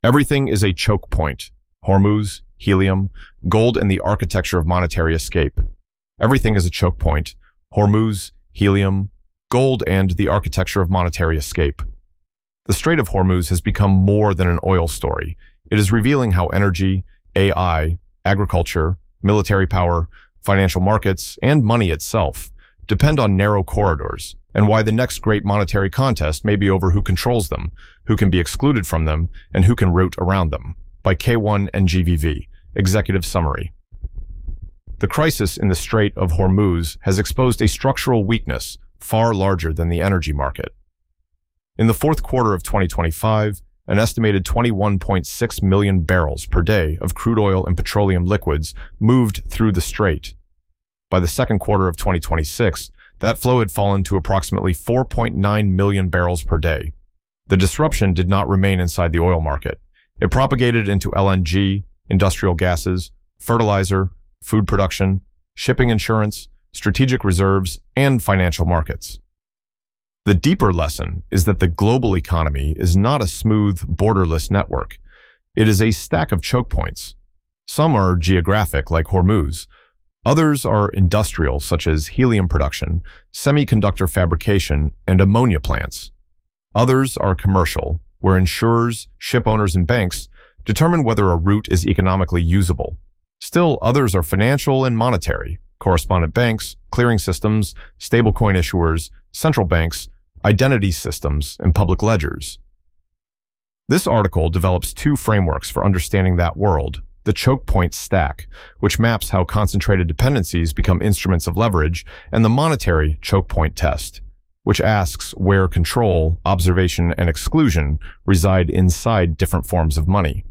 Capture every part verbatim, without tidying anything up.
Everything is a choke point. Hormuz, helium, gold, and the architecture of monetary escape. Everything is a choke point. Hormuz, helium, gold, and the architecture of monetary escape. The Strait of Hormuz has become more than an oil story. It is revealing how energy, A I, agriculture, military power, financial markets, and money itself depend on narrow corridors, and why the next great monetary contest may be over who controls them, who can be excluded from them, and who can route around them. By K one and G V V. Executive Summary. The crisis in the Strait of Hormuz has exposed a structural weakness far larger than the energy market. In the fourth quarter of twenty twenty-five, an estimated twenty-one point six million barrels per day of crude oil and petroleum liquids moved through the strait. By the second quarter of twenty twenty-six, that flow had fallen to approximately four point nine million barrels per day. The disruption did not remain inside the oil market. It propagated into L N G, industrial gases, fertilizer, food production, shipping insurance, strategic reserves, and financial markets. The deeper lesson is that the global economy is not a smooth, borderless network. It is a stack of choke points. Some are geographic, like Hormuz. Others are industrial, such as helium production, semiconductor fabrication, and ammonia plants. Others are commercial, where insurers, ship owners, and banks determine whether a route is economically usable. Still, others are financial and monetary, correspondent banks, clearing systems, stablecoin issuers, central banks, identity systems, and public ledgers. This article develops two frameworks for understanding that world: the choke point stack, which maps how concentrated dependencies become instruments of leverage, and the monetary choke point test, which asks where control, observation, and exclusion reside inside different forms of money.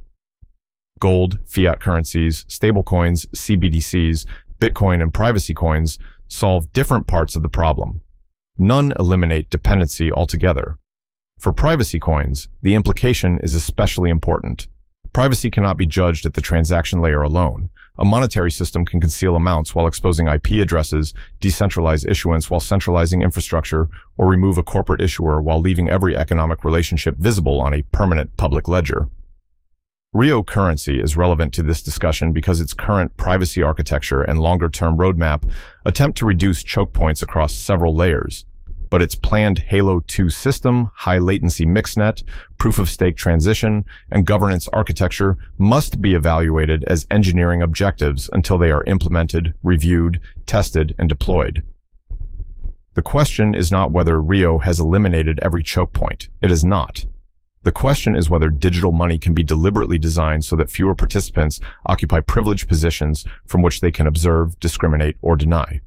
Gold, fiat currencies, stablecoins, C B D Cs, Bitcoin, and privacy coins solve different parts of the problem. None eliminate dependency altogether. For privacy coins, the implication is especially important. Privacy cannot be judged at the transaction layer alone. A monetary system can conceal amounts while exposing I P addresses, decentralize issuance while centralizing infrastructure, or remove a corporate issuer while leaving every economic relationship visible on a permanent public ledger. Rio currency is relevant to this discussion because its current privacy architecture and longer-term roadmap attempt to reduce choke points across several layers. But its planned Halo two system, high-latency mixnet, proof-of-stake transition, and governance architecture must be evaluated as engineering objectives until they are implemented, reviewed, tested, and deployed. The question is not whether Rio has eliminated every choke point. It is not. The question is whether digital money can be deliberately designed so that fewer participants occupy privileged positions from which they can observe, discriminate, or deny.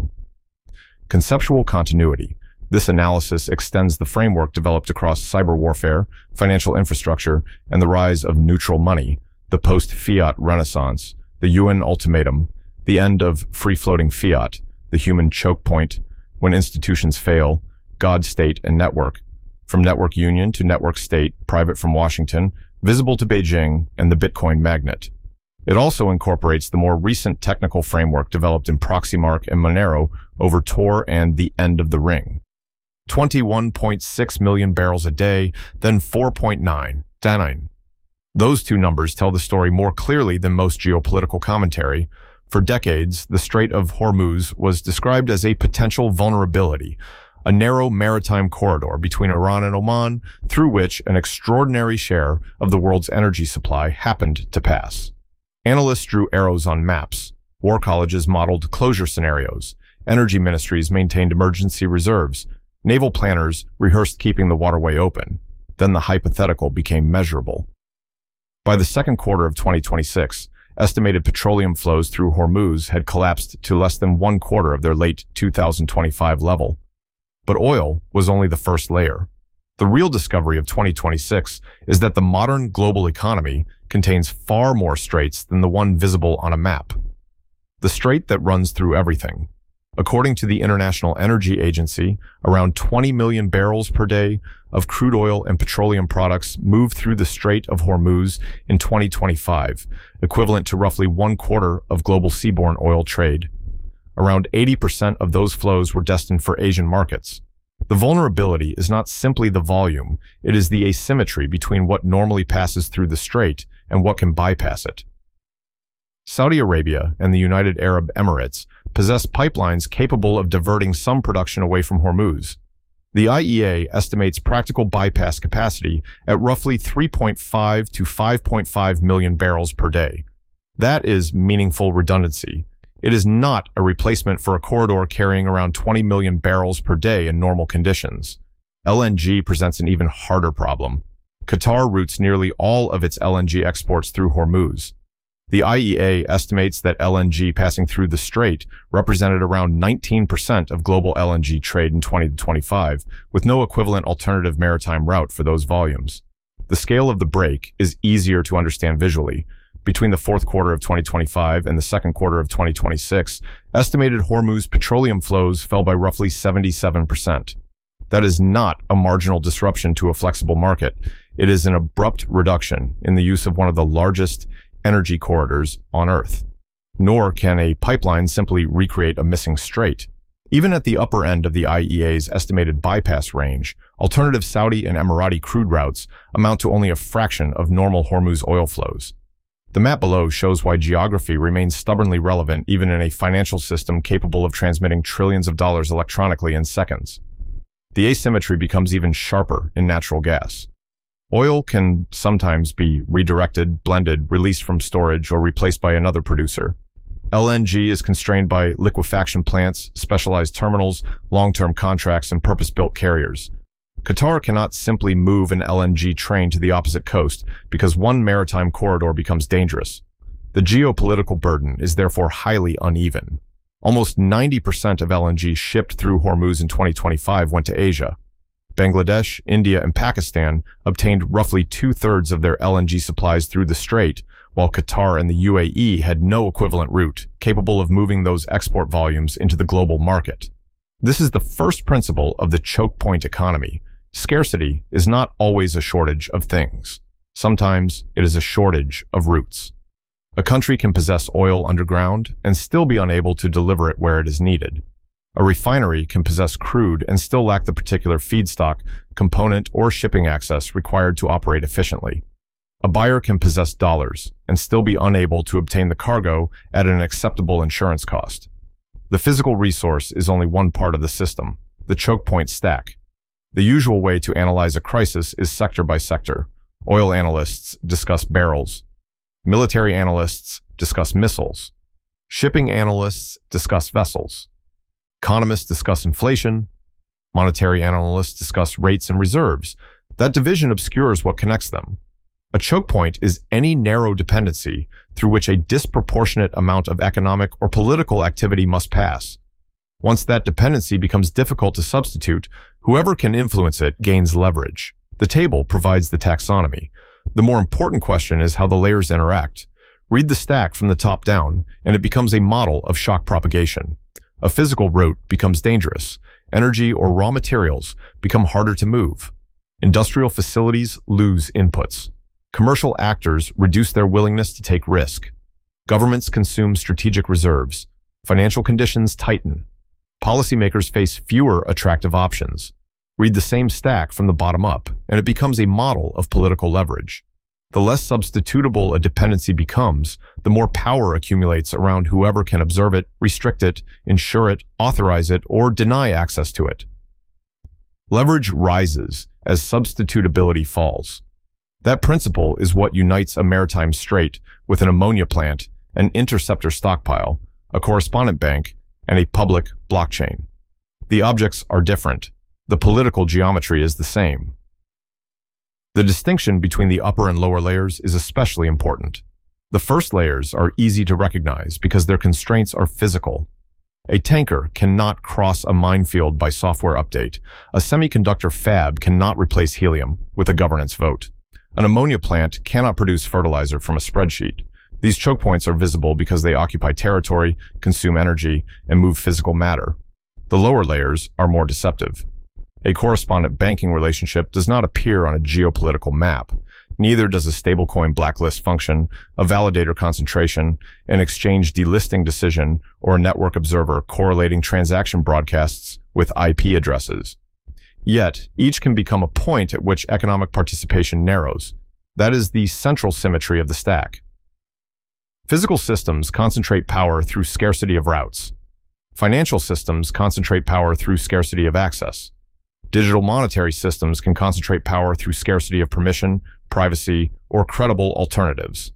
Conceptual continuity. This analysis extends the framework developed across cyber warfare, financial infrastructure, and the rise of neutral money, the post-fiat renaissance, the U N ultimatum, the end of free-floating fiat, the human choke point, when institutions fail, God, state, and network, from network union to network state, private from Washington, visible to Beijing, and the Bitcoin magnet. It also incorporates the more recent technical framework developed in Proxymark and Monero over Tor and the end of the ring. twenty-one point six million barrels a day, then four point nine. Those two numbers tell the story more clearly than most geopolitical commentary. For decades, the Strait of Hormuz was described as a potential vulnerability, a narrow maritime corridor between Iran and Oman through which an extraordinary share of the world's energy supply happened to pass. Analysts drew arrows on maps. War colleges modeled closure scenarios. Energy ministries maintained emergency reserves. Naval planners rehearsed keeping the waterway open. Then the hypothetical became measurable. By the second quarter of twenty twenty-six, estimated petroleum flows through Hormuz had collapsed to less than one quarter of their late two thousand twenty-five level. But oil was only the first layer. The real discovery of twenty twenty-six is that the modern global economy contains far more straits than the one visible on a map. The strait that runs through everything. According to the International Energy Agency, around twenty million barrels per day of crude oil and petroleum products moved through the Strait of Hormuz in twenty twenty-five, equivalent to roughly one quarter of global seaborne oil trade. Around eighty percent of those flows were destined for Asian markets. The vulnerability is not simply the volume, it is the asymmetry between what normally passes through the strait and what can bypass it. Saudi Arabia and the United Arab Emirates possess pipelines capable of diverting some production away from Hormuz. The I E A estimates practical bypass capacity at roughly three point five to five point five million barrels per day. That is meaningful redundancy. It is not a replacement for a corridor carrying around twenty million barrels per day in normal conditions. L N G presents an even harder problem. Qatar routes nearly all of its L N G exports through Hormuz. The I E A estimates that L N G passing through the strait represented around nineteen percent of global L N G trade in twenty twenty-five, with no equivalent alternative maritime route for those volumes. The scale of the break is easier to understand visually. Between the fourth quarter of twenty twenty-five and the second quarter of twenty twenty-six, estimated Hormuz petroleum flows fell by roughly seventy-seven percent. That is not a marginal disruption to a flexible market. It is an abrupt reduction in the use of one of the largest energy corridors on Earth. Nor can a pipeline simply recreate a missing strait. Even at the upper end of the I E A's estimated bypass range, alternative Saudi and Emirati crude routes amount to only a fraction of normal Hormuz oil flows. The map below shows why geography remains stubbornly relevant even in a financial system capable of transmitting trillions of dollars electronically in seconds. The asymmetry becomes even sharper in natural gas. Oil can sometimes be redirected, blended, released from storage, or replaced by another producer. L N G is constrained by liquefaction plants, specialized terminals, long-term contracts, and purpose-built carriers. Qatar cannot simply move an L N G train to the opposite coast because one maritime corridor becomes dangerous. The geopolitical burden is therefore highly uneven. Almost ninety percent of L N G shipped through Hormuz in twenty twenty-five went to Asia. Bangladesh, India, and Pakistan obtained roughly two-thirds of their L N G supplies through the strait, while Qatar and the U A E had no equivalent route capable of moving those export volumes into the global market. This is the first principle of the choke point economy. Scarcity is not always a shortage of things. Sometimes it is a shortage of routes. A country can possess oil underground and still be unable to deliver it where it is needed. A refinery can possess crude and still lack the particular feedstock, component, or shipping access required to operate efficiently. A buyer can possess dollars and still be unable to obtain the cargo at an acceptable insurance cost. The physical resource is only one part of the system, the choke point stack. The usual way to analyze a crisis is sector by sector. Oil analysts discuss barrels. Military analysts discuss missiles. Shipping analysts discuss vessels. Economists discuss inflation. Monetary analysts discuss rates and reserves. That division obscures what connects them. A choke point is any narrow dependency through which a disproportionate amount of economic or political activity must pass. Once that dependency becomes difficult to substitute, whoever can influence it gains leverage. The table provides the taxonomy. The more important question is how the layers interact. Read the stack from the top down, and it becomes a model of shock propagation. A physical route becomes dangerous. Energy or raw materials become harder to move. Industrial facilities lose inputs. Commercial actors reduce their willingness to take risk. Governments consume strategic reserves. Financial conditions tighten. Policymakers face fewer attractive options. Read the same stack from the bottom up, and it becomes a model of political leverage. The less substitutable a dependency becomes, the more power accumulates around whoever can observe it, restrict it, ensure it, authorize it, or deny access to it. Leverage rises as substitutability falls. That principle is what unites a maritime strait with an ammonia plant, an interceptor stockpile, a correspondent bank, and a public blockchain. The objects are different. The political geometry is the same. The distinction between the upper and lower layers is especially important. The first layers are easy to recognize because their constraints are physical. A tanker cannot cross a minefield by software update. A semiconductor fab cannot replace helium with a governance vote. An ammonia plant cannot produce fertilizer from a spreadsheet. These choke points are visible because they occupy territory, consume energy, and move physical matter. The lower layers are more deceptive. A correspondent banking relationship does not appear on a geopolitical map. Neither does a stablecoin blacklist function, a validator concentration, an exchange delisting decision, or a network observer correlating transaction broadcasts with I P addresses. Yet, each can become a point at which economic participation narrows. That is the central symmetry of the stack. Physical systems concentrate power through scarcity of routes. Financial systems concentrate power through scarcity of access. Digital monetary systems can concentrate power through scarcity of permission, privacy, or credible alternatives.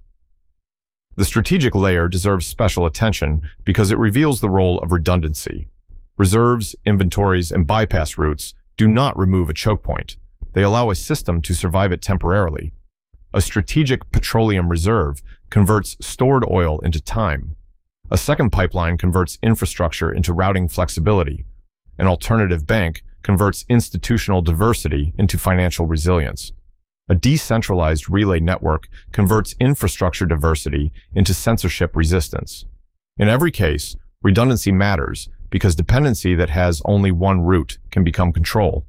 The strategic layer deserves special attention because it reveals the role of redundancy. Reserves, inventories, and bypass routes do not remove a choke point. They allow a system to survive it temporarily. A strategic petroleum reserve converts stored oil into time. A second pipeline converts infrastructure into routing flexibility. An alternative bank converts institutional diversity into financial resilience. A decentralized relay network converts infrastructure diversity into censorship resistance. In every case, redundancy matters because dependency that has only one root can become control.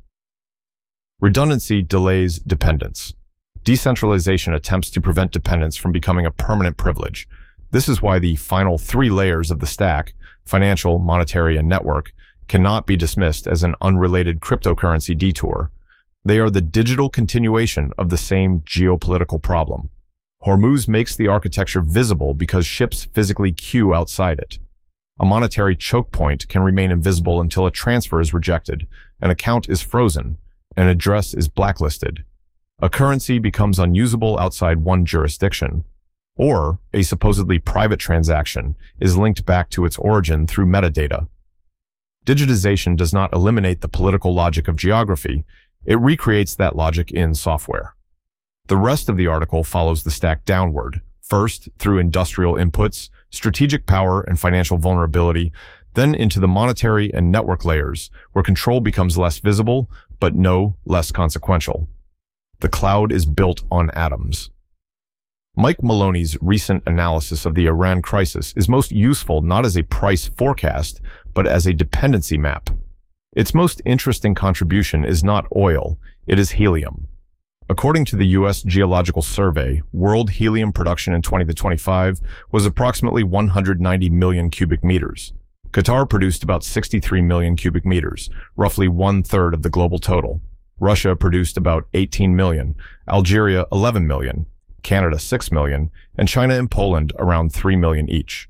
Redundancy delays dependence. Decentralization attempts to prevent dependence from becoming a permanent privilege. This is why the final three layers of the stack, financial, monetary, and network, cannot be dismissed as an unrelated cryptocurrency detour. They are the digital continuation of the same geopolitical problem. Hormuz makes the architecture visible because ships physically queue outside it. A monetary choke point can remain invisible until a transfer is rejected, an account is frozen, an address is blacklisted. A currency becomes unusable outside one jurisdiction, or a supposedly private transaction is linked back to its origin through metadata. Digitization does not eliminate the political logic of geography, it recreates that logic in software. The rest of the article follows the stack downward, first through industrial inputs, strategic power, and financial vulnerability, then into the monetary and network layers, where control becomes less visible, but no less consequential. The cloud is built on atoms. Mike Maloney's recent analysis of the Iran crisis is most useful not as a price forecast, but as a dependency map. Its most interesting contribution is not oil, it is helium. According to the U S Geological Survey, world helium production in twenty twenty-five was approximately one hundred ninety million cubic meters. Qatar produced about sixty-three million cubic meters, roughly one-third of the global total. Russia produced about eighteen million, Algeria eleven million, Canada six million, and China and Poland around three million each.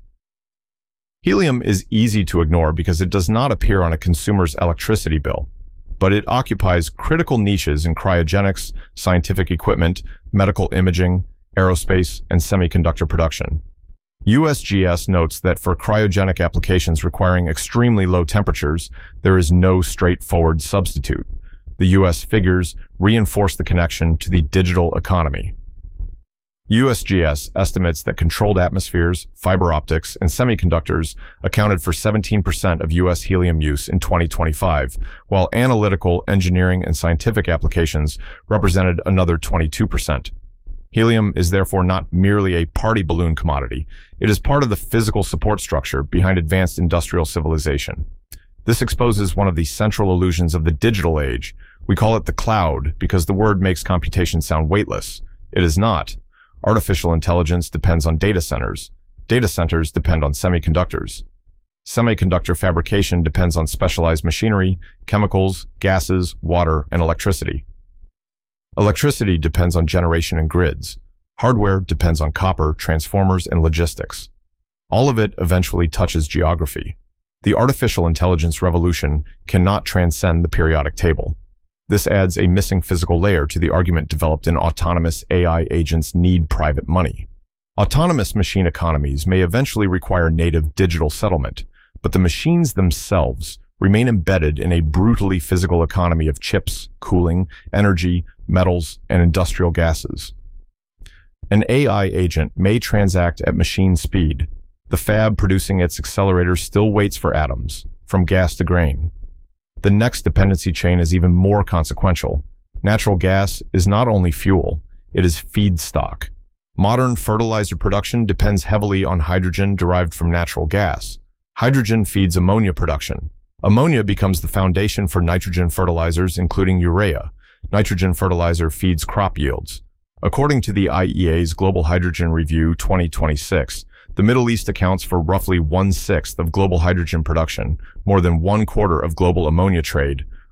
Helium is easy to ignore because it does not appear on a consumer's electricity bill, but it occupies critical niches in cryogenics, scientific equipment, medical imaging, aerospace, and semiconductor production. U S G S notes that for cryogenic applications requiring extremely low temperatures, there is no straightforward substitute. The U S figures reinforce the connection to the digital economy. U S G S estimates that controlled atmospheres, fiber optics, and semiconductors accounted for seventeen percent of U S helium use in twenty twenty-five, while analytical, engineering, and scientific applications represented another twenty-two percent. Helium is therefore not merely a party balloon commodity. It is part of the physical support structure behind advanced industrial civilization. This exposes one of the central illusions of the digital age. We call it the cloud because the word makes computation sound weightless. It is not. Artificial intelligence depends on data centers. Data centers depend on semiconductors. Semiconductor fabrication depends on specialized machinery, chemicals, gases, water, and electricity. Electricity depends on generation and grids. Hardware depends on copper, transformers, and logistics. All of it eventually touches geography. The artificial intelligence revolution cannot transcend the periodic table. This adds a missing physical layer to the argument developed in autonomous A I agents need private money. Autonomous machine economies may eventually require native digital settlement, but the machines themselves remain embedded in a brutally physical economy of chips, cooling, energy, metals, and industrial gases. An A I agent may transact at machine speed. The fab producing its accelerators still waits for atoms, from gas to grain. The next dependency chain is even more consequential. Natural gas is not only fuel, it is feedstock. Modern fertilizer production depends heavily on hydrogen derived from natural gas. Hydrogen feeds ammonia production. Ammonia becomes the foundation for nitrogen fertilizers, including urea. Nitrogen fertilizer feeds crop yields. According to the I E A's Global Hydrogen Review twenty twenty-six, the Middle East accounts for roughly one-sixth of global hydrogen production, more than one quarter of global ammonia trade,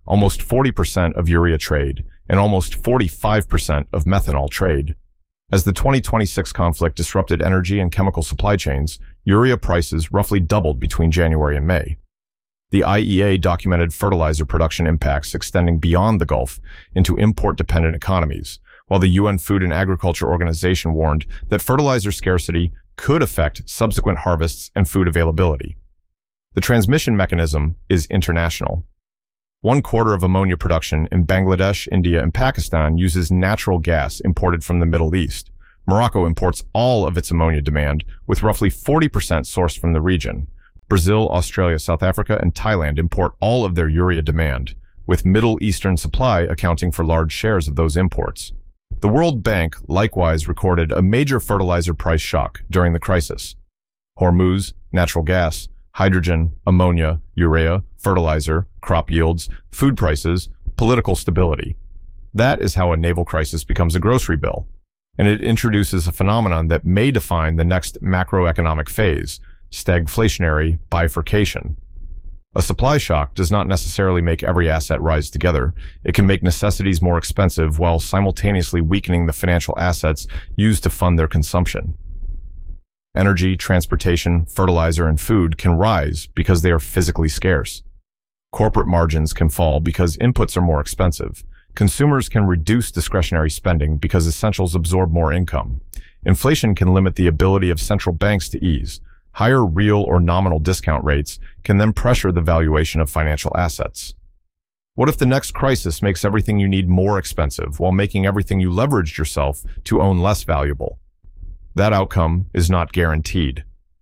almost forty percent of urea trade, and almost forty-five percent of methanol trade. As the twenty twenty-six conflict disrupted energy and chemical supply chains, urea prices roughly doubled between January and May. The I E A documented fertilizer production impacts extending beyond the Gulf into import-dependent economies, while the U N Food and Agriculture Organization warned that fertilizer scarcity could affect subsequent harvests and food availability. The transmission mechanism is international. One quarter of ammonia production in Bangladesh, India, and Pakistan uses natural gas imported from the Middle East. Morocco imports all of its ammonia demand, with roughly forty percent sourced from the region. Brazil, Australia, South Africa, and Thailand import all of their urea demand, with Middle Eastern supply accounting for large shares of those imports. The World Bank likewise recorded a major fertilizer price shock during the crisis. Hormuz, natural gas, hydrogen, ammonia, urea, fertilizer, crop yields, food prices, political stability. That is how a naval crisis becomes a grocery bill, and it introduces a phenomenon that may define the next macroeconomic phase, stagflationary bifurcation. A supply shock does not necessarily make every asset rise together. It can make necessities more expensive while simultaneously weakening the financial assets used to fund their consumption. Energy, transportation, fertilizer, and food can rise because they are physically scarce. Corporate margins can fall because inputs are more expensive. Consumers can reduce discretionary spending because essentials absorb more income. Inflation can limit the ability of central banks to ease. Higher real or nominal discount rates can then pressure the valuation of financial assets. What if the next crisis makes everything you need more expensive while making everything you leveraged yourself to own less valuable? That outcome is not guaranteed.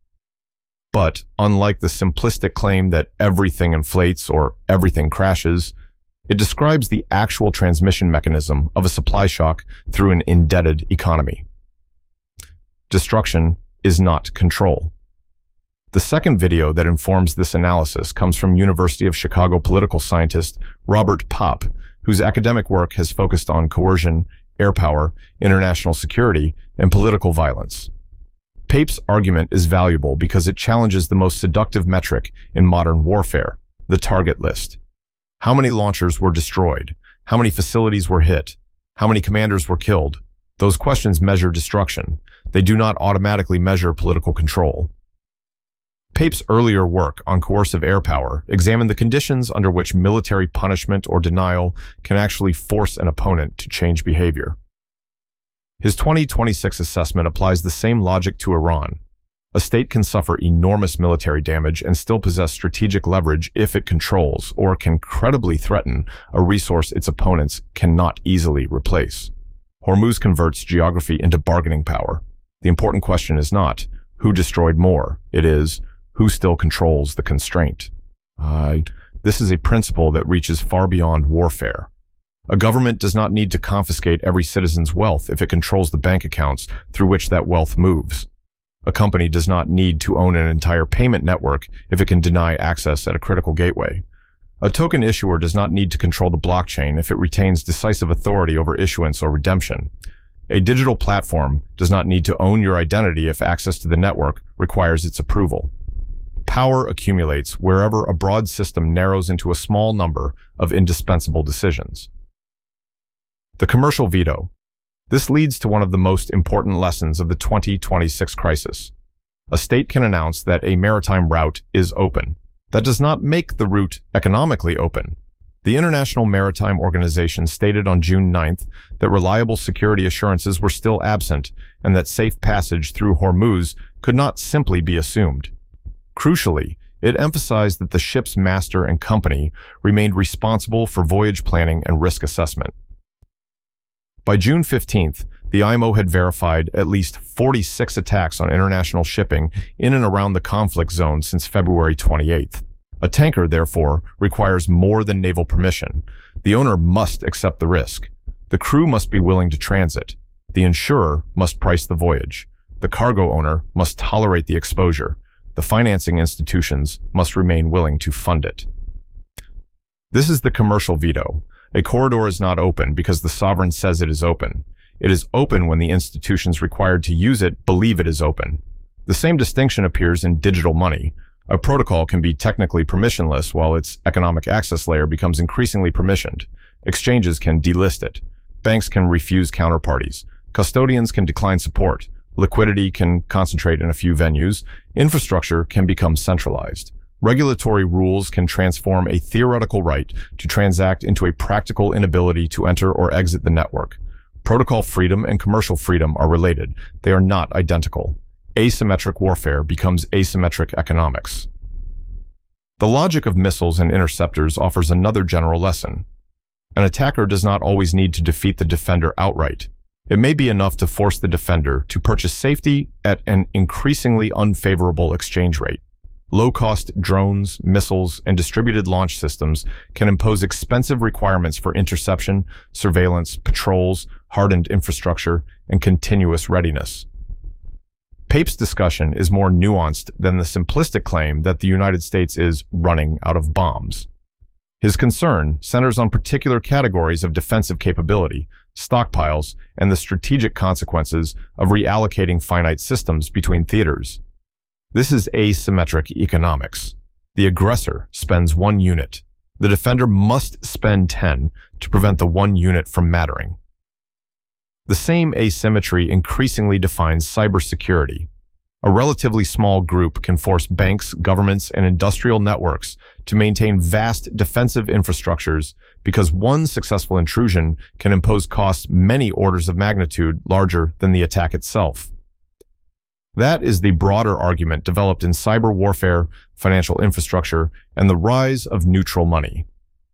But unlike the simplistic claim that everything inflates or everything crashes, it describes the actual transmission mechanism of a supply shock through an indebted economy. Destruction is not control. The second video that informs this analysis comes from University of Chicago political scientist Robert Popp, whose academic work has focused on coercion, air power, international security, and political violence. Pape's argument is valuable because it challenges the most seductive metric in modern warfare, the target list. How many launchers were destroyed? How many facilities were hit? How many commanders were killed? Those questions measure destruction. They do not automatically measure political control. Pape's earlier work on coercive air power examined the conditions under which military punishment or denial can actually force an opponent to change behavior. His twenty twenty-six assessment applies the same logic to Iran. A state can suffer enormous military damage and still possess strategic leverage if it controls or can credibly threaten a resource its opponents cannot easily replace. Hormuz converts geography into bargaining power. The important question is not who destroyed more. It is who still controls the constraint. Uh, this is a principle that reaches far beyond warfare. A government does not need to confiscate every citizen's wealth if it controls the bank accounts through which that wealth moves. A company does not need to own an entire payment network if it can deny access at a critical gateway. A token issuer does not need to control the blockchain if it retains decisive authority over issuance or redemption. A digital platform does not need to own your identity if access to the network requires its approval. Power accumulates wherever a broad system narrows into a small number of indispensable decisions. The commercial veto. This leads to one of the most important lessons of the twenty twenty-six crisis. A state can announce that a maritime route is open. That does not make the route economically open. The International Maritime Organization stated on June ninth that reliable security assurances were still absent and that safe passage through Hormuz could not simply be assumed. Crucially, it emphasized that the ship's master and company remained responsible for voyage planning and risk assessment. By June fifteenth, the I M O had verified at least forty-six attacks on international shipping in and around the conflict zone since February twenty-eighth. A tanker, therefore, requires more than naval permission. The owner must accept the risk. The crew must be willing to transit. The insurer must price the voyage. The cargo owner must tolerate the exposure. The financing institutions must remain willing to fund it. This is the commercial veto. A corridor is not open because the sovereign says it is open. It is open when the institutions required to use it believe it is open. The same distinction appears in digital money. A protocol can be technically permissionless while its economic access layer becomes increasingly permissioned. Exchanges can delist it. Banks can refuse counterparties. Custodians can decline support. Liquidity can concentrate in a few venues. Infrastructure can become centralized. Regulatory rules can transform a theoretical right to transact into a practical inability to enter or exit the network. Protocol freedom and commercial freedom are related. They are not identical. Asymmetric warfare becomes asymmetric economics. The logic of missiles and interceptors offers another general lesson. An attacker does not always need to defeat the defender outright. It may be enough to force the defender to purchase safety at an increasingly unfavorable exchange rate. Low-cost drones, missiles, and distributed launch systems can impose expensive requirements for interception, surveillance, patrols, hardened infrastructure, and continuous readiness. Pape's discussion is more nuanced than the simplistic claim that the United States is running out of bombs. His concern centers on particular categories of defensive capability, stockpiles, and the strategic consequences of reallocating finite systems between theaters. This is asymmetric economics. The aggressor spends one unit. The defender must spend ten to prevent the one unit from mattering. The same asymmetry increasingly defines cybersecurity. A relatively small group can force banks, governments, and industrial networks to maintain vast defensive infrastructures because one successful intrusion can impose costs many orders of magnitude larger than the attack itself. That is the broader argument developed in cyber warfare, financial infrastructure, and the rise of neutral money.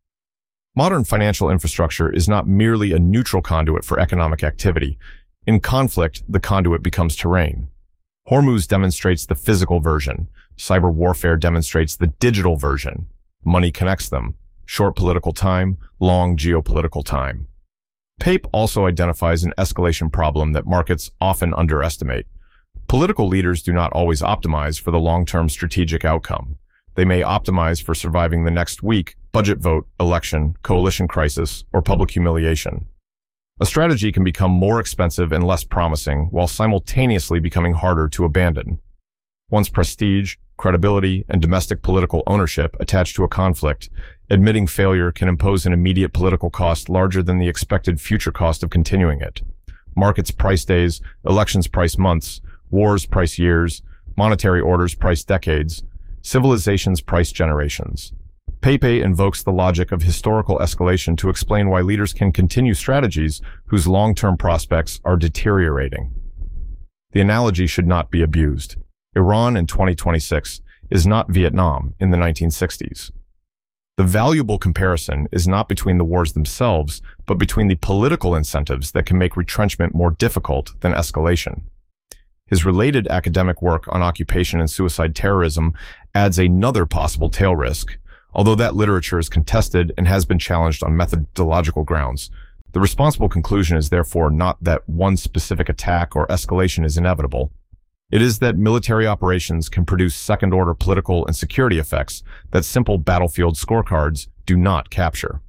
Modern financial infrastructure is not merely a neutral conduit for economic activity. In conflict, the conduit becomes terrain. Hormuz demonstrates the physical version. Cyber warfare demonstrates the digital version. Money connects them. Short political time, long geopolitical time. Pape also identifies an escalation problem that markets often underestimate. Political leaders do not always optimize for the long-term strategic outcome. They may optimize for surviving the next week, budget vote, election, coalition crisis, or public humiliation. A strategy can become more expensive and less promising while simultaneously becoming harder to abandon. Once prestige, credibility, and domestic political ownership attach to a conflict, admitting failure can impose an immediate political cost larger than the expected future cost of continuing it. Markets price days, elections price months, wars price years, monetary orders price decades, civilizations price generations. Pape invokes the logic of historical escalation to explain why leaders can continue strategies whose long-term prospects are deteriorating. The analogy should not be abused. Iran in twenty twenty-six is not Vietnam in the nineteen sixties. The valuable comparison is not between the wars themselves, but between the political incentives that can make retrenchment more difficult than escalation. His related academic work on occupation and suicide terrorism adds another possible tail risk. Although that literature is contested and has been challenged on methodological grounds, the responsible conclusion is therefore not that one specific attack or escalation is inevitable. It is that military operations can produce second-order political and security effects that simple battlefield scorecards do not capture.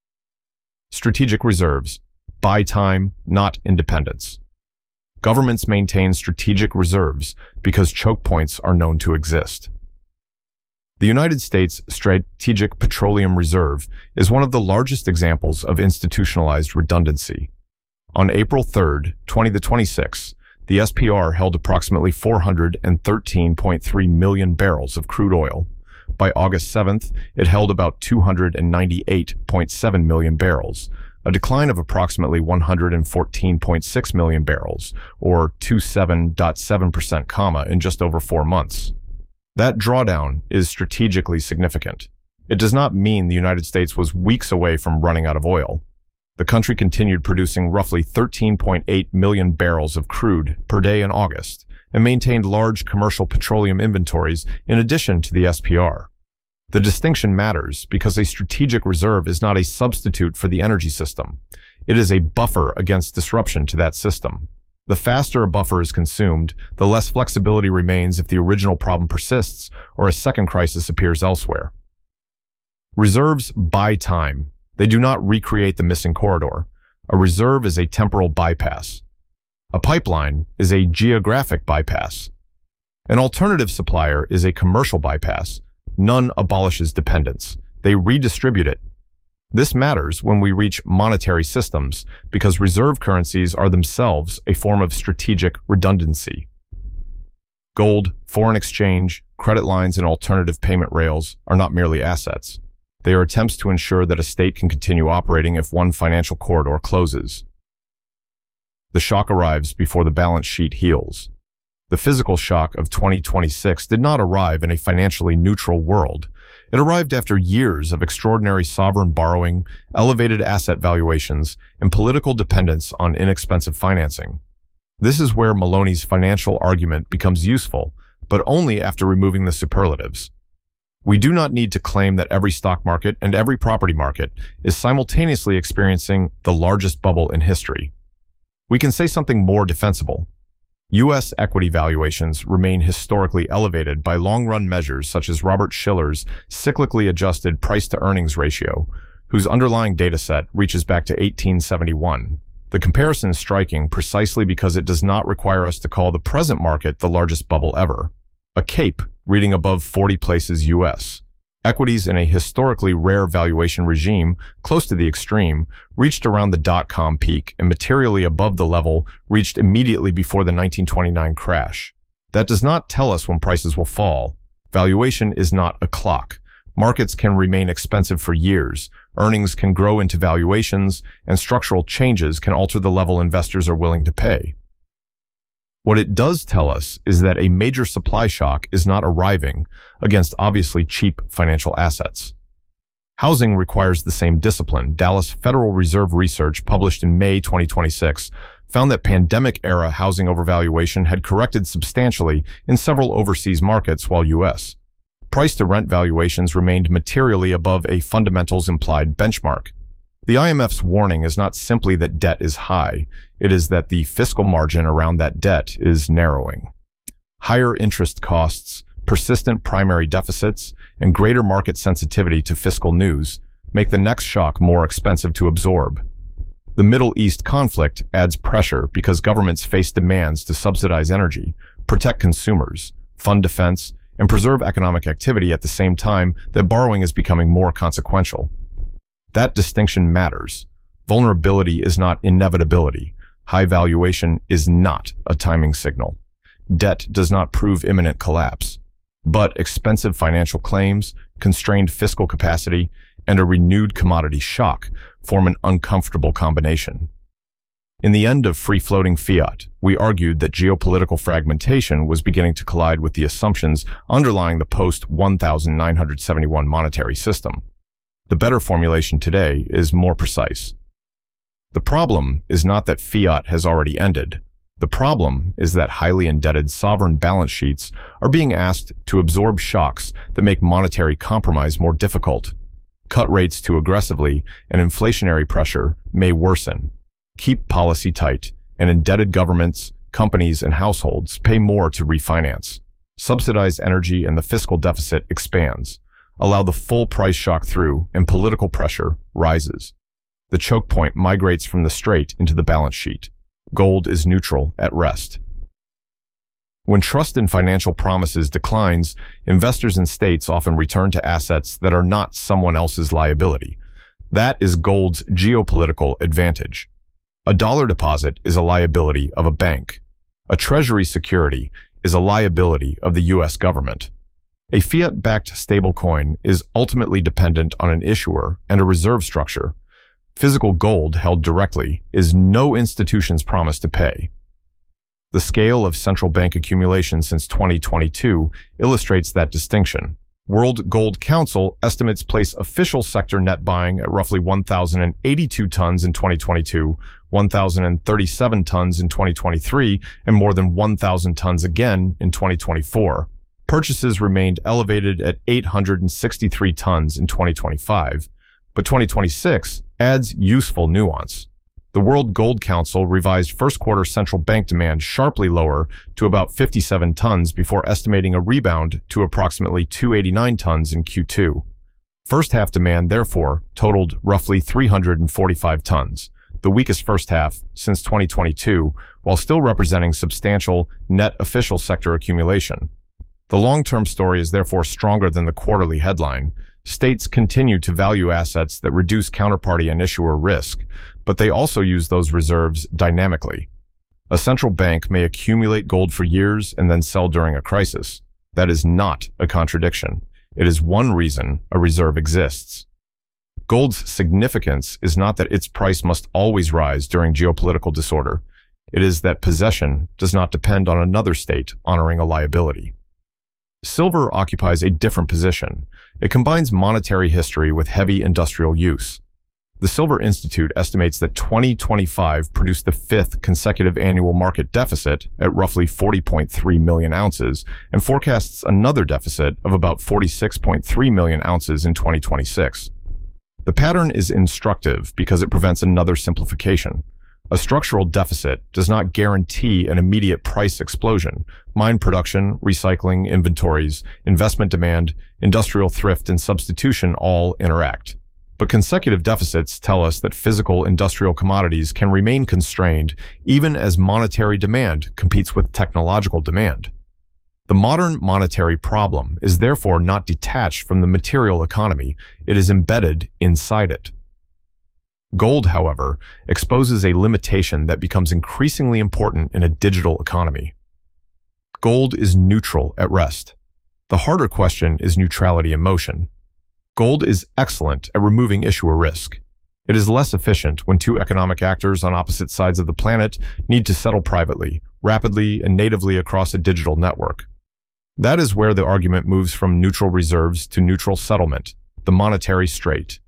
Strategic reserves. Buy time, not independence. Governments maintain strategic reserves because choke points are known to exist. The United States Strategic Petroleum Reserve is one of the largest examples of institutionalized redundancy. On April third, twenty twenty-six, the S P R held approximately four hundred thirteen point three million barrels of crude oil. By August seventh, it held about two hundred ninety-eight point seven million barrels, a decline of approximately one hundred fourteen point six million barrels, or twenty-seven point seven percent, comma, in just over four months. That drawdown is strategically significant. It does not mean the United States was weeks away from running out of oil. The country continued producing roughly thirteen point eight million barrels of crude per day in August and maintained large commercial petroleum inventories in addition to the S P R. The distinction matters because a strategic reserve is not a substitute for the energy system. It is a buffer against disruption to that system. The faster a buffer is consumed, the less flexibility remains if the original problem persists or a second crisis appears elsewhere. Reserves buy time. They do not recreate the missing corridor. A reserve is a temporal bypass. A pipeline is a geographic bypass. An alternative supplier is a commercial bypass. None abolishes dependence. They redistribute it. This matters when we reach monetary systems because reserve currencies are themselves a form of strategic redundancy. Gold, foreign exchange, credit lines, and alternative payment rails are not merely assets. They are attempts to ensure that a state can continue operating if one financial corridor closes. The shock arrives before the balance sheet heals. The physical shock of twenty twenty-six did not arrive in a financially neutral world. It arrived after years of extraordinary sovereign borrowing, elevated asset valuations, and political dependence on inexpensive financing. This is where Maloney's financial argument becomes useful, but only after removing the superlatives. We do not need to claim that every stock market and every property market is simultaneously experiencing the largest bubble in history. We can say something more defensible. U S equity valuations remain historically elevated by long-run measures such as Robert Shiller's cyclically adjusted price-to-earnings ratio, whose underlying dataset reaches back to eighteen seventy-one. The comparison is striking precisely because it does not require us to call the present market the largest bubble ever. A CAPE reading above forty places U S. Equities in a historically rare valuation regime, close to the extreme, reached around the dot-com peak and materially above the level reached immediately before the nineteen twenty-nine crash. That does not tell us when prices will fall. Valuation is not a clock. Markets can remain expensive for years, earnings can grow into valuations, and structural changes can alter the level investors are willing to pay. What it does tell us is that a major supply shock is not arriving against obviously cheap financial assets. Housing requires the same discipline. Dallas Federal Reserve research published in May twenty twenty-six found that pandemic-era housing overvaluation had corrected substantially in several overseas markets while U S price-to-rent valuations remained materially above a fundamentals-implied benchmark. The I M F's warning is not simply that debt is high, it is that the fiscal margin around that debt is narrowing. Higher interest costs, persistent primary deficits, and greater market sensitivity to fiscal news make the next shock more expensive to absorb. The Middle East conflict adds pressure because governments face demands to subsidize energy, protect consumers, fund defense, and preserve economic activity at the same time that borrowing is becoming more consequential. That distinction matters. Vulnerability is not inevitability. High valuation is not a timing signal. Debt does not prove imminent collapse. But expensive financial claims, constrained fiscal capacity, and a renewed commodity shock form an uncomfortable combination. In the end of free-floating fiat, we argued that geopolitical fragmentation was beginning to collide with the assumptions underlying the post nineteen seventy-one monetary system. The better formulation today is more precise. The problem is not that fiat has already ended. The problem is that highly indebted sovereign balance sheets are being asked to absorb shocks that make monetary compromise more difficult. Cut rates too aggressively and inflationary pressure may worsen. Keep policy tight, and indebted governments, companies, and households pay more to refinance. Subsidize energy and the fiscal deficit expands. Allow the full price shock through, and political pressure rises. The choke point migrates from the straight into the balance sheet. Gold is neutral at rest. When trust in financial promises declines, investors and states often return to assets that are not someone else's liability. That is gold's geopolitical advantage. A dollar deposit is a liability of a bank. A treasury security is a liability of the U S government. A fiat-backed stablecoin is ultimately dependent on an issuer and a reserve structure. Physical gold held directly is no institution's promise to pay. The scale of central bank accumulation since twenty twenty-two illustrates that distinction. World Gold Council estimates place official sector net buying at roughly one thousand eighty-two tons in twenty twenty-two, one thousand thirty-seven tons in twenty twenty-three, and more than one thousand tons again in twenty twenty-four. Purchases remained elevated at eight hundred sixty-three tons in twenty twenty-five, but twenty twenty-six adds useful nuance. The World Gold Council revised first quarter central bank demand sharply lower to about fifty-seven tons before estimating a rebound to approximately two hundred eighty-nine tons in Q two. First half demand, therefore, totaled roughly three hundred forty-five tons, the weakest first half since twenty twenty-two, while still representing substantial net official sector accumulation. The long-term story is therefore stronger than the quarterly headline. States continue to value assets that reduce counterparty and issuer risk, but they also use those reserves dynamically. A central bank may accumulate gold for years and then sell during a crisis. That is not a contradiction. It is one reason a reserve exists. Gold's significance is not that its price must always rise during geopolitical disorder. It is that possession does not depend on another state honoring a liability. Silver occupies a different position. It combines monetary history with heavy industrial use. The Silver Institute estimates that twenty twenty-five produced the fifth consecutive annual market deficit at roughly forty point three million ounces and forecasts another deficit of about forty-six point three million ounces in twenty twenty-six. The pattern is instructive because it prevents another simplification. A structural deficit does not guarantee an immediate price explosion. Mine production, recycling, inventories, investment demand, industrial thrift, and substitution all interact. But consecutive deficits tell us that physical industrial commodities can remain constrained even as monetary demand competes with technological demand. The modern monetary problem is therefore not detached from the material economy, it is embedded inside it. Gold, however, exposes a limitation that becomes increasingly important in a digital economy. Gold is neutral at rest. The harder question is neutrality in motion. Gold is excellent at removing issuer risk. It is less efficient when two economic actors on opposite sides of the planet need to settle privately, rapidly, and natively across a digital network. That is where the argument moves from neutral reserves to neutral settlement, the monetary strait.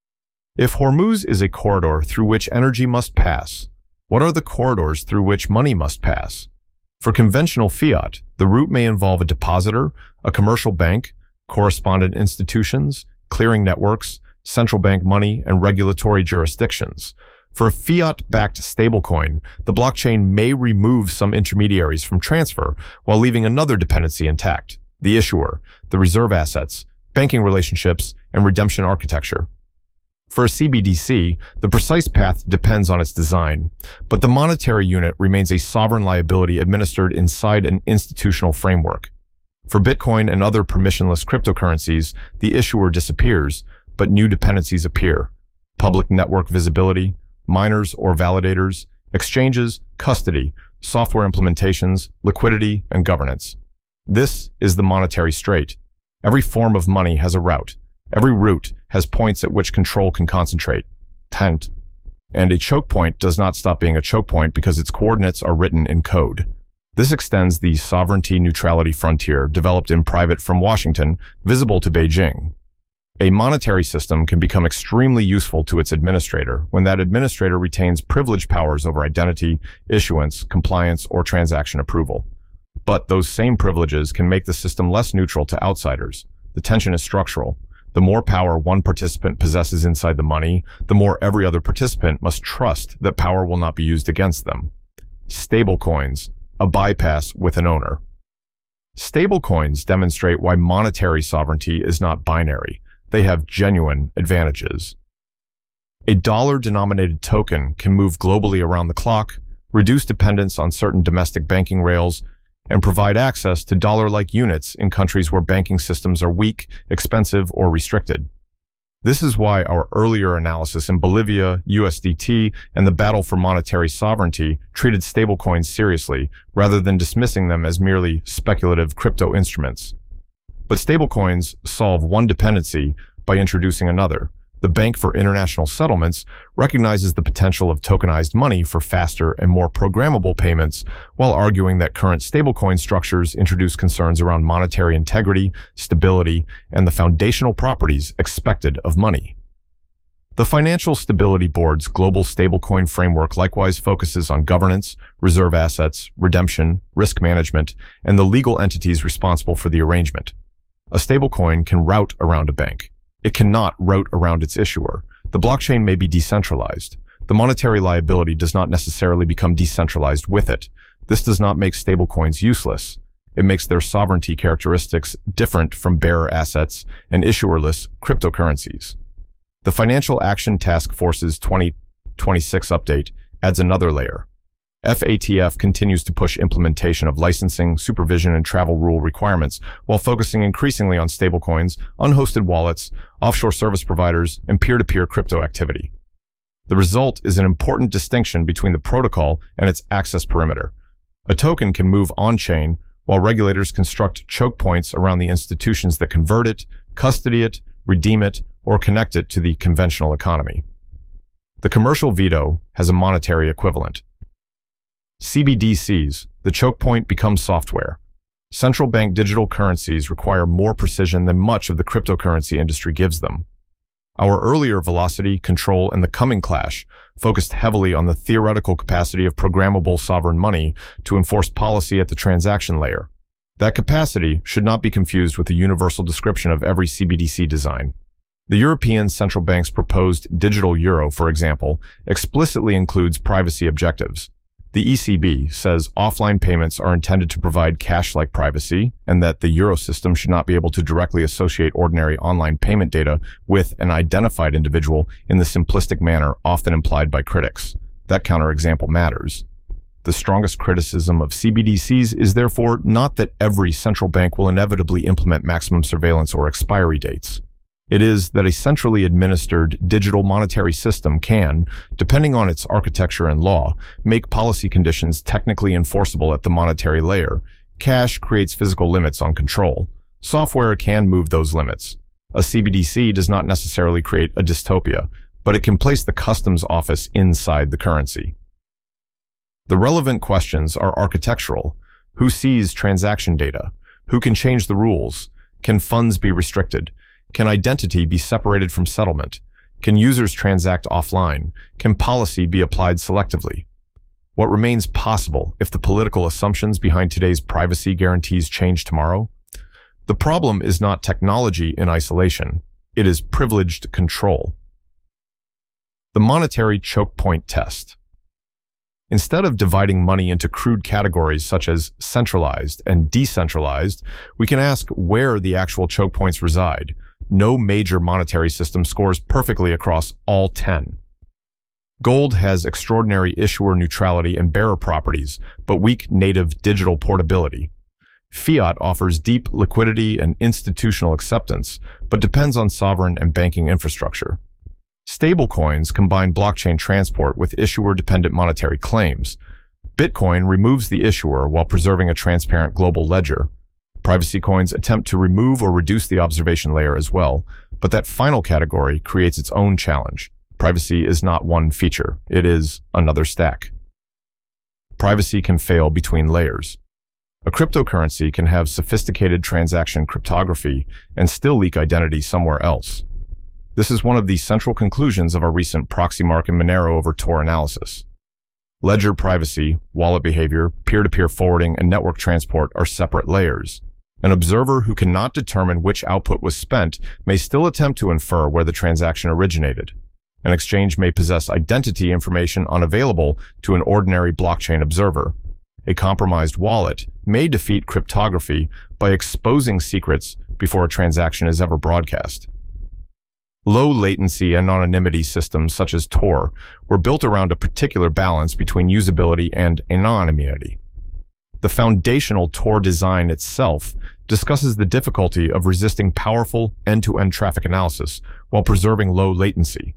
If Hormuz is a corridor through which energy must pass, what are the corridors through which money must pass? For conventional fiat, the route may involve a depositor, a commercial bank, correspondent institutions, clearing networks, central bank money, and regulatory jurisdictions. For a fiat-backed stablecoin, the blockchain may remove some intermediaries from transfer while leaving another dependency intact: the issuer, the reserve assets, banking relationships, and redemption architecture. For a C B D C, the precise path depends on its design, but the monetary unit remains a sovereign liability administered inside an institutional framework. For Bitcoin and other permissionless cryptocurrencies, the issuer disappears, but new dependencies appear: public network visibility, miners or validators, exchanges, custody, software implementations, liquidity, and governance. This is the monetary strait. Every form of money has a route. Every route has points at which control can concentrate. Tent. And a choke point does not stop being a choke point because its coordinates are written in code. This extends the sovereignty-neutrality frontier developed in private from Washington, visible to Beijing. A monetary system can become extremely useful to its administrator when that administrator retains privileged powers over identity, issuance, compliance, or transaction approval. But those same privileges can make the system less neutral to outsiders. The tension is structural. The more power one participant possesses inside the money, the more every other participant must trust that power will not be used against them. Stablecoins, a bypass with an owner. Stablecoins demonstrate why monetary sovereignty is not binary. They have genuine advantages. A dollar-denominated token can move globally around the clock, reduce dependence on certain domestic banking rails, and provide access to dollar-like units in countries where banking systems are weak, expensive, or restricted. This is why our earlier analysis in Bolivia, U S D T, and the battle for monetary sovereignty treated stablecoins seriously, rather than dismissing them as merely speculative crypto instruments. But stablecoins solve one dependency by introducing another. The Bank for International Settlements recognizes the potential of tokenized money for faster and more programmable payments, while arguing that current stablecoin structures introduce concerns around monetary integrity, stability, and the foundational properties expected of money. The Financial Stability Board's global stablecoin framework likewise focuses on governance, reserve assets, redemption, risk management, and the legal entities responsible for the arrangement. A stablecoin can route around a bank. It cannot route around its issuer. The blockchain may be decentralized. The monetary liability does not necessarily become decentralized with it. This does not make stablecoins useless. It makes their sovereignty characteristics different from bearer assets and issuerless cryptocurrencies. The Financial Action Task Force's twenty twenty-six update adds another layer. F A T F continues to push implementation of licensing, supervision, and travel rule requirements while focusing increasingly on stablecoins, unhosted wallets, offshore service providers, and peer-to-peer crypto activity. The result is an important distinction between the protocol and its access perimeter. A token can move on-chain, while regulators construct choke points around the institutions that convert it, custody it, redeem it, or connect it to the conventional economy. The commercial veto has a monetary equivalent. C B D Cs, the choke point, becomes software. Central bank digital currencies require more precision than much of the cryptocurrency industry gives them. Our earlier Velocity, Control, and the Coming Clash focused heavily on the theoretical capacity of programmable sovereign money to enforce policy at the transaction layer. That capacity should not be confused with the universal description of every C B D C design. The European Central Bank's proposed digital euro, for example, explicitly includes privacy objectives. The E C B says offline payments are intended to provide cash-like privacy and that the euro system should not be able to directly associate ordinary online payment data with an identified individual in the simplistic manner often implied by critics. That counterexample matters. The strongest criticism of C B D Cs is therefore not that every central bank will inevitably implement maximum surveillance or expiry dates. It is that a centrally administered digital monetary system can, depending on its architecture and law, make policy conditions technically enforceable at the monetary layer. Cash creates physical limits on control. Software can move those limits. A C B D C does not necessarily create a dystopia, but it can place the customs office inside the currency. The relevant questions are architectural. Who sees transaction data? Who can change the rules? Can funds be restricted? Can identity be separated from settlement? Can users transact offline? Can policy be applied selectively? What remains possible if the political assumptions behind today's privacy guarantees change tomorrow? The problem is not technology in isolation. It is privileged control. The monetary choke point test. Instead of dividing money into crude categories such as centralized and decentralized, we can ask where the actual choke points reside. No major monetary system scores perfectly across all ten. Gold has extraordinary issuer neutrality and bearer properties, but weak native digital portability. Fiat offers deep liquidity and institutional acceptance, but depends on sovereign and banking infrastructure. Stablecoins combine blockchain transport with issuer-dependent monetary claims. Bitcoin removes the issuer while preserving a transparent global ledger. Privacy coins attempt to remove or reduce the observation layer as well, but that final category creates its own challenge. Privacy is not one feature, it is another stack. Privacy can fail between layers. A cryptocurrency can have sophisticated transaction cryptography and still leak identity somewhere else. This is one of the central conclusions of our recent Proxymark and Monero over Tor analysis. Ledger privacy, wallet behavior, peer-to-peer forwarding, and network transport are separate layers. An observer who cannot determine which output was spent may still attempt to infer where the transaction originated. An exchange may possess identity information unavailable to an ordinary blockchain observer. A compromised wallet may defeat cryptography by exposing secrets before a transaction is ever broadcast. Low latency anonymity systems such as Tor were built around a particular balance between usability and anonymity. The foundational Tor design itself discusses the difficulty of resisting powerful end-to-end traffic analysis while preserving low latency.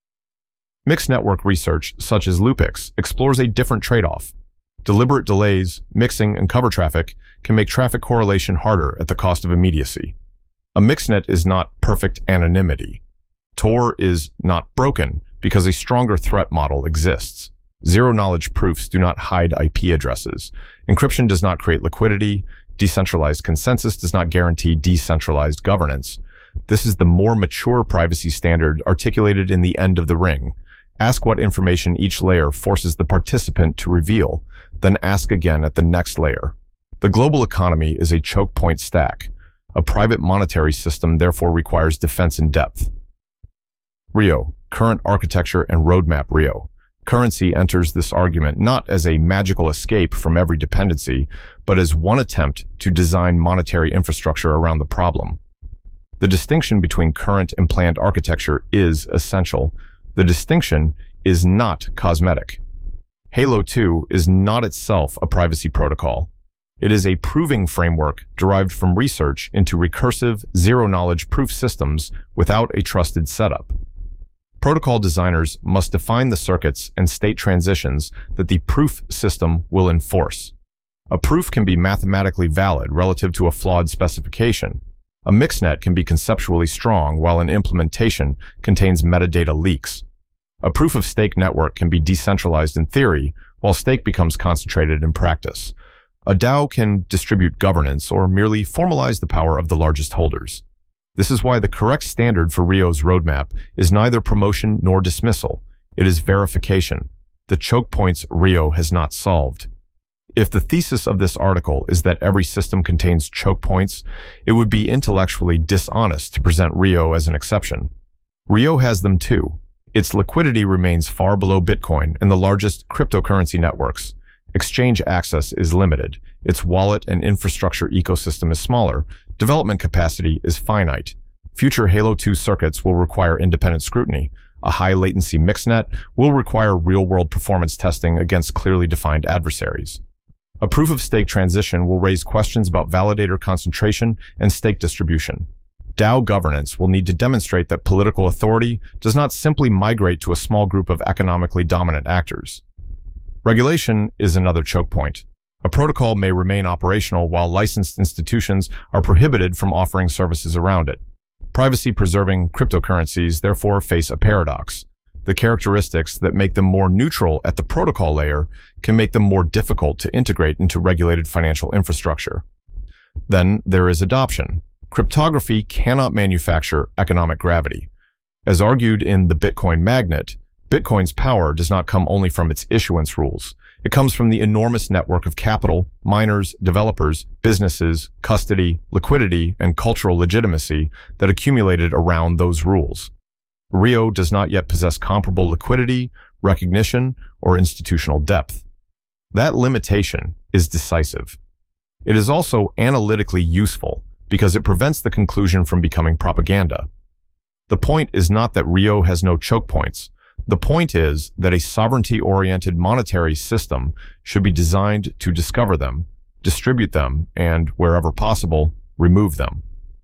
Mixed network research, such as Lupix, explores a different trade-off. Deliberate delays, mixing, and cover traffic can make traffic correlation harder at the cost of immediacy. A mixednet is not perfect anonymity. Tor is not broken because a stronger threat model exists. Zero-knowledge proofs do not hide I P addresses. Encryption does not create liquidity. Decentralized consensus does not guarantee decentralized governance. This is the more mature privacy standard articulated in the end of the ring. Ask what information each layer forces the participant to reveal, then ask again at the next layer. The global economy is a choke point stack. A private monetary system therefore requires defense in depth. Rio, current architecture and roadmap Rio. Currency enters this argument not as a magical escape from every dependency, but as one attempt to design monetary infrastructure around the problem. The distinction between current and planned architecture is essential. The distinction is not cosmetic. Halo two is not itself a privacy protocol. It is a proving framework derived from research into recursive, zero-knowledge proof systems without a trusted setup. Protocol designers must define the circuits and state transitions that the proof system will enforce. A proof can be mathematically valid relative to a flawed specification. A mixnet can be conceptually strong while an implementation contains metadata leaks. A proof-of-stake network can be decentralized in theory, while stake becomes concentrated in practice. A DAO can distribute governance or merely formalize the power of the largest holders. This is why the correct standard for Rio's roadmap is neither promotion nor dismissal. It is verification, the choke points Rio has not solved. If the thesis of this article is that every system contains choke points, it would be intellectually dishonest to present Rio as an exception. Rio has them too. Its liquidity remains far below Bitcoin and the largest cryptocurrency networks. Exchange access is limited. Its wallet and infrastructure ecosystem is smaller. Development capacity is finite. Future Halo two circuits will require independent scrutiny. A high-latency mixnet will require real-world performance testing against clearly defined adversaries. A proof-of-stake transition will raise questions about validator concentration and stake distribution. DAO governance will need to demonstrate that political authority does not simply migrate to a small group of economically dominant actors. Regulation is another choke point. A protocol may remain operational while licensed institutions are prohibited from offering services around it. Privacy-preserving cryptocurrencies therefore face a paradox. The characteristics that make them more neutral at the protocol layer can make them more difficult to integrate into regulated financial infrastructure. Then there is adoption. Cryptography cannot manufacture economic gravity. As argued in The Bitcoin Magnet, Bitcoin's power does not come only from its issuance rules. It comes from the enormous network of capital, miners, developers, businesses, custody, liquidity, and cultural legitimacy that accumulated around those rules. Rio does not yet possess comparable liquidity, recognition, or institutional depth. That limitation is decisive. It is also analytically useful because it prevents the conclusion from becoming propaganda. The point is not that Rio has no choke points. The point is that a sovereignty-oriented monetary system should be designed to discover them, distribute them, and, wherever possible, remove them.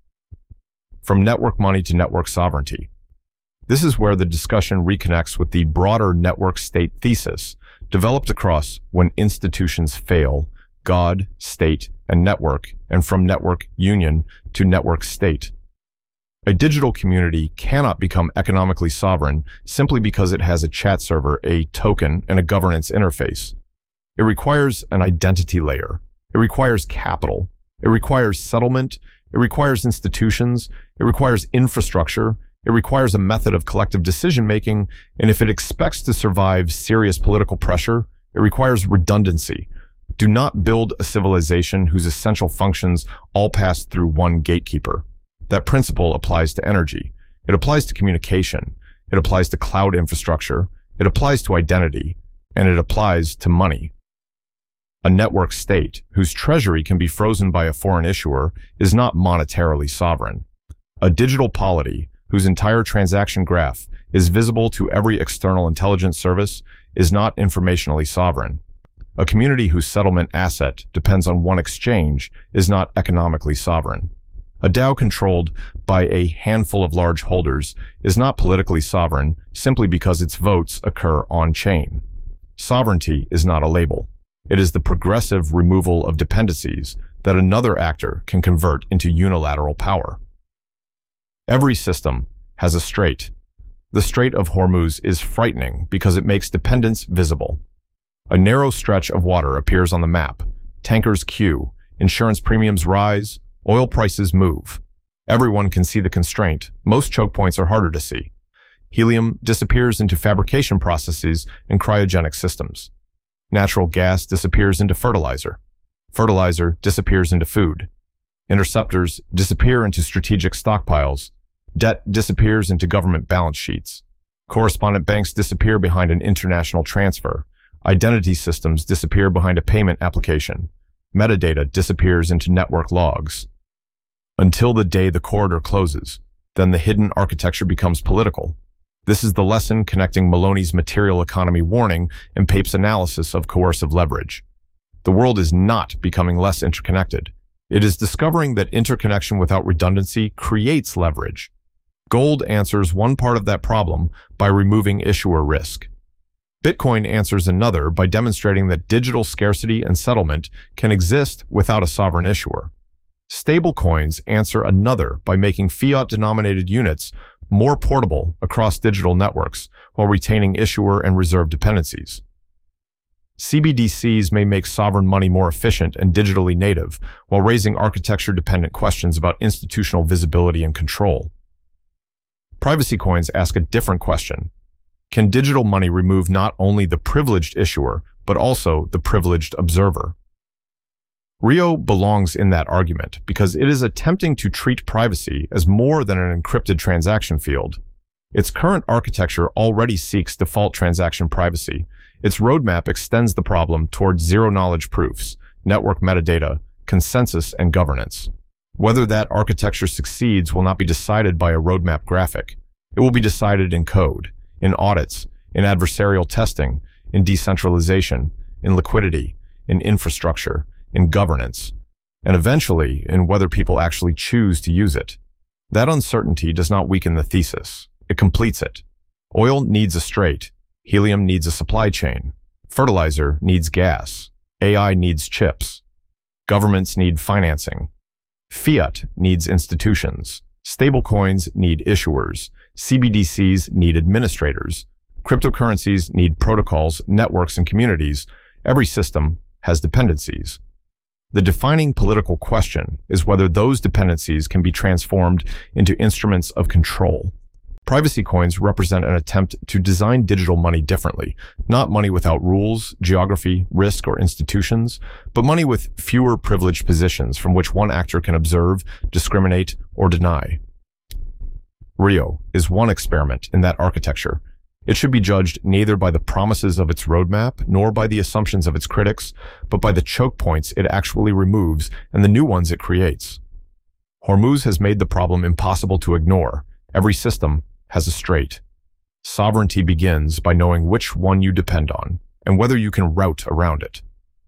From network money to network sovereignty. This is where the discussion reconnects with the broader network state thesis, developed across when institutions fail, God, state, and network, and from network union to network state. A digital community cannot become economically sovereign simply because it has a chat server, a token, and a governance interface. It requires an identity layer. It requires capital. It requires settlement. It requires institutions. It requires infrastructure. It requires a method of collective decision-making, and if it expects to survive serious political pressure, it requires redundancy. Do not build a civilization whose essential functions all pass through one gatekeeper. That principle applies to energy. It applies to communication. It applies to cloud infrastructure. It applies to identity. And it applies to money. A network state, whose treasury can be frozen by a foreign issuer, is not monetarily sovereign. A digital polity, whose entire transaction graph is visible to every external intelligence service, is not informationally sovereign. A community whose settlement asset depends on one exchange is not economically sovereign. A DAO controlled by a handful of large holders is not politically sovereign simply because its votes occur on-chain. Sovereignty is not a label. It is the progressive removal of dependencies that another actor can convert into unilateral power. Every system has a strait. The Strait of Hormuz is frightening because it makes dependence visible. A narrow stretch of water appears on the map. Tankers queue, insurance premiums rise, oil prices move. Everyone can see the constraint. Most choke points are harder to see. Helium disappears into fabrication processes and cryogenic systems. Natural gas disappears into fertilizer. Fertilizer disappears into food. Interceptors disappear into strategic stockpiles. Debt disappears into government balance sheets. Correspondent banks disappear behind an international transfer. Identity systems disappear behind a payment application. Metadata disappears into network logs. Until the day the corridor closes, then the hidden architecture becomes political. This is the lesson connecting Maloney's material economy warning and Pape's analysis of coercive leverage. The world is not becoming less interconnected. It is discovering that interconnection without redundancy creates leverage. Gold answers one part of that problem by removing issuer risk. Bitcoin answers another by demonstrating that digital scarcity and settlement can exist without a sovereign issuer. Stablecoins answer another by making fiat-denominated units more portable across digital networks while retaining issuer and reserve dependencies. C B D Cs may make sovereign money more efficient and digitally native while raising architecture-dependent questions about institutional visibility and control. Privacy coins ask a different question. Can digital money remove not only the privileged issuer, but also the privileged observer? Rio belongs in that argument because it is attempting to treat privacy as more than an encrypted transaction field. Its current architecture already seeks default transaction privacy. Its roadmap extends the problem towards zero-knowledge proofs, network metadata, consensus, and governance. Whether that architecture succeeds will not be decided by a roadmap graphic. It will be decided in code, in audits, in adversarial testing, in decentralization, in liquidity, in infrastructure, in governance, and eventually in whether people actually choose to use it. That uncertainty does not weaken the thesis. It completes it. Oil needs a strait. Helium needs a supply chain. Fertilizer needs gas. A I needs chips. Governments need financing. Fiat needs institutions. Stablecoins need issuers. C B D Cs need administrators. Cryptocurrencies need protocols, networks, and communities. Every system has dependencies. The defining political question is whether those dependencies can be transformed into instruments of control. Privacy coins represent an attempt to design digital money differently, not money without rules, geography, risk, or institutions, but money with fewer privileged positions from which one actor can observe, discriminate, or deny. Rio is one experiment in that architecture. It should be judged neither by the promises of its roadmap nor by the assumptions of its critics, but by the choke points it actually removes and the new ones it creates. Hormuz has made the problem impossible to ignore. Every system has a strait. Sovereignty begins by knowing which one you depend on and whether you can route around it.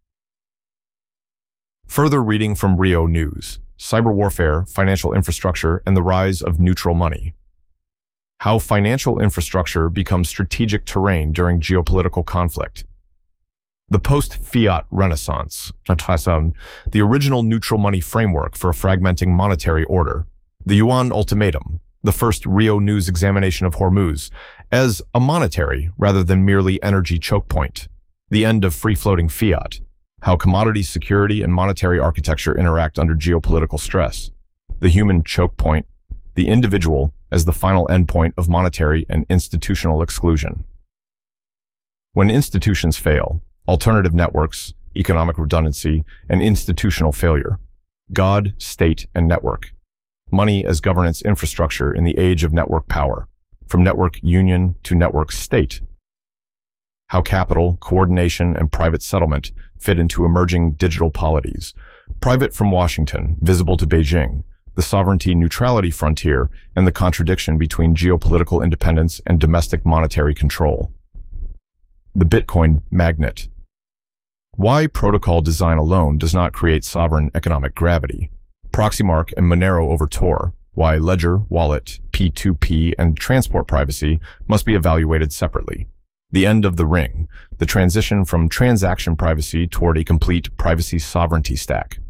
Further reading from Rio News: Cyber Warfare, Financial Infrastructure, and the Rise of Neutral Money. How financial infrastructure becomes strategic terrain during geopolitical conflict. The post-fiat renaissance, the original neutral money framework for a fragmenting monetary order, the Yuan ultimatum, the first Rio News examination of Hormuz as a monetary rather than merely energy choke point, the end of free-floating fiat, how commodity security and monetary architecture interact under geopolitical stress, the human choke point, the individual as the final endpoint of monetary and institutional exclusion. When institutions fail, alternative networks, economic redundancy, and institutional failure, God, state, and network, money as governance infrastructure in the age of network power, from network union to network state, how capital, coordination, and private settlement fit into emerging digital polities, private from Washington, visible to Beijing, the sovereignty-neutrality frontier, and the contradiction between geopolitical independence and domestic monetary control. The Bitcoin magnet. Why protocol design alone does not create sovereign economic gravity. Proxymark and Monero over Tor. Why ledger, wallet, P two P, and transport privacy must be evaluated separately. The end of the ring, the transition from transaction privacy toward a complete privacy sovereignty stack.